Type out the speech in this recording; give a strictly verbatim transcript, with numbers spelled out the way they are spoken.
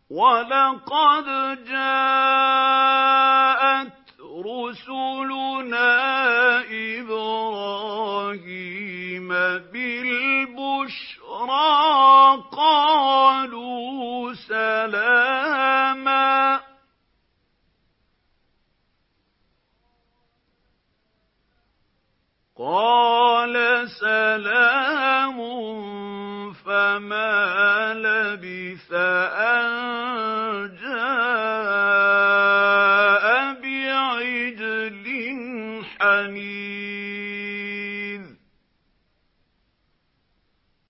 وَلَقَدْ جَاءَتْ رُسُلُنَا إِبْرَاهِيمَ بِالْبُشْرَىٰ قَالُوا سَلَامًا ۖ قَالَ سَلَامٌ فَمَا لَبِثَ أَن